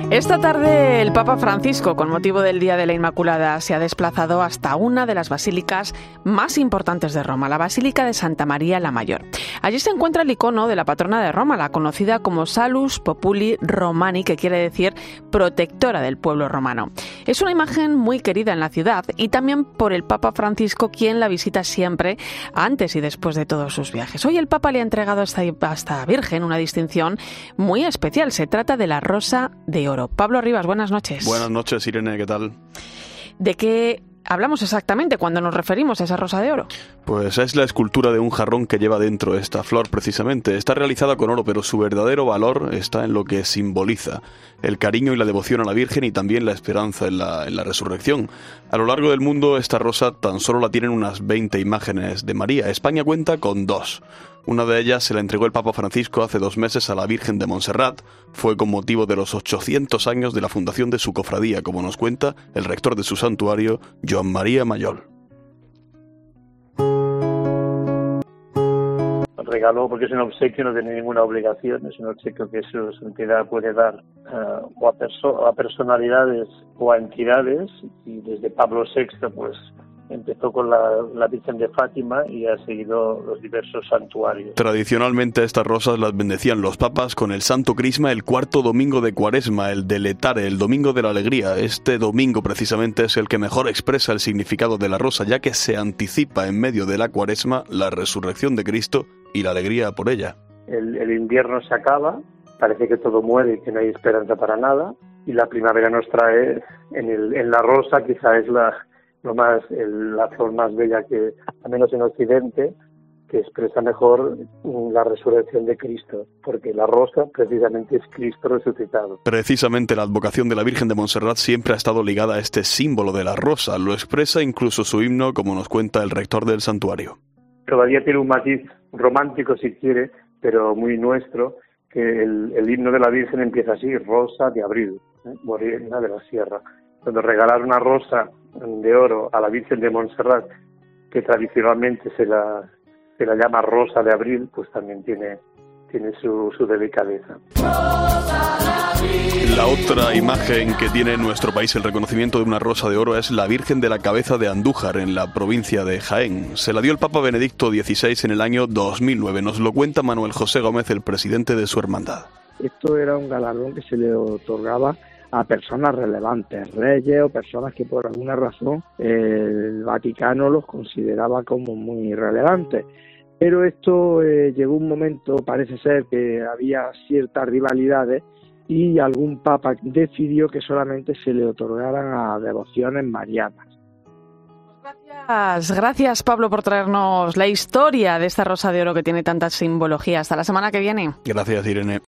Esta tarde el Papa Francisco, con motivo del Día de la Inmaculada, se ha desplazado hasta una de las basílicas más importantes de Roma, la Basílica de Santa María la Mayor. Allí se encuentra el icono de la patrona de Roma, la conocida como Salus Populi Romani, que quiere decir protectora del pueblo romano. Es una imagen muy querida en la ciudad y también por el Papa Francisco, quien la visita siempre antes y después de todos sus viajes. Hoy el Papa le ha entregado a esta Virgen una distinción muy especial. Se trata de la Rosa de Oro. Pablo Rivas, buenas noches. Buenas noches, Irene, ¿qué tal? ¿De qué hablamos exactamente cuando nos referimos a esa Rosa de Oro? Pues es la escultura de un jarrón que lleva dentro esta flor, precisamente. Está realizada con oro, pero su verdadero valor está en lo que simboliza: el cariño y la devoción a la Virgen y también la esperanza en la resurrección. A lo largo del mundo, esta rosa tan solo la tienen unas 20 imágenes de María. España cuenta con 2. Una de ellas se la entregó el Papa Francisco hace 2 meses a la Virgen de Montserrat. Fue con motivo de los 800 años de la fundación de su cofradía, como nos cuenta el rector de su santuario, Joan María Mayol. Regaló porque es un obsequio, no tiene ninguna obligación, es un obsequio que su santidad puede dar o a personalidades o a entidades, y desde Pablo VI pues empezó con la Virgen de Fátima y ha seguido los diversos santuarios. Tradicionalmente estas rosas las bendecían los papas con el Santo Crisma el 4º domingo de Cuaresma, el de Letare, el domingo de la alegría. Este domingo precisamente es el que mejor expresa el significado de la rosa, ya que se anticipa en medio de la Cuaresma la resurrección de Cristo y la alegría por ella. El invierno se acaba, parece que todo muere y que no hay esperanza para nada, y la primavera nos trae en la rosa, quizá es la flor más bella que, al menos en Occidente, que expresa mejor la resurrección de Cristo, porque la rosa precisamente es Cristo resucitado. Precisamente la advocación de la Virgen de Montserrat siempre ha estado ligada a este símbolo de la rosa. Lo expresa incluso su himno, como nos cuenta el rector del santuario. Todavía tiene un matiz romántico, si quiere, pero muy nuestro, que el himno de la Virgen empieza así: Rosa de abril, morena de la sierra. Cuando regalar una rosa de oro a la Virgen de Montserrat, que tradicionalmente se la llama Rosa de abril, pues también tiene su delicadeza. La otra imagen que tiene en nuestro país el reconocimiento de una rosa de oro es la Virgen de la Cabeza de Andújar, en la provincia de Jaén. Se la dio el Papa Benedicto XVI en el año 2009. Nos lo cuenta Manuel José Gómez, el presidente de su hermandad. Esto era un galardón que se le otorgaba a personas relevantes, reyes o personas que por alguna razón el Vaticano los consideraba como muy relevantes. Pero esto llegó un momento, parece ser que había ciertas rivalidades, y algún papa decidió que solamente se le otorgaran a devociones marianas. Gracias Pablo por traernos la historia de esta Rosa de Oro que tiene tanta simbología. Hasta la semana que viene. Gracias, Irene.